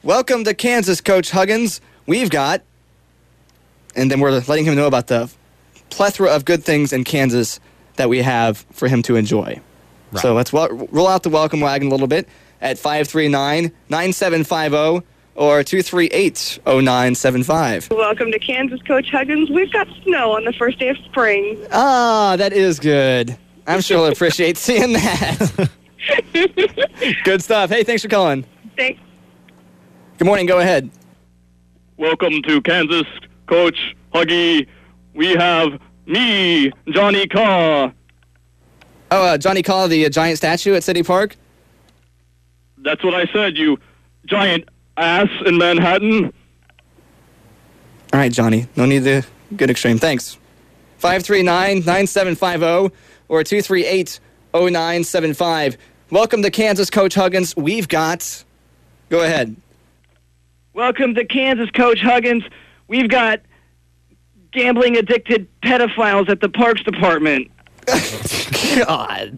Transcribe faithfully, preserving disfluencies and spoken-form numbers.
Welcome to Kansas, Coach Huggins. We've got, and then we're letting him know about the plethora of good things in Kansas that we have for him to enjoy. Right. So let's wel- roll out the welcome wagon a little bit at five three nine, nine seven five zero or two three eight, zero nine seven five. Welcome to Kansas, Coach Huggins. We've got snow on the first day of spring. Ah, that is good. I'm sure he'll appreciate seeing that. Good stuff. Hey, thanks for calling. Thanks. Good morning. Go ahead. Welcome to Kansas, Coach Huggy. We have me, Johnny Caw. Oh, uh, Johnny Caw, the uh, giant statue at City Park? That's what I said, you giant ass in Manhattan. All right, Johnny. No need to get extreme. Thanks. five three nine, nine seven five zero or two three eight, zero nine seven five. Welcome to Kansas, Coach Huggins. We've got... Go ahead. Welcome to Kansas, Coach Huggins. We've got gambling-addicted pedophiles at the Parks Department. God.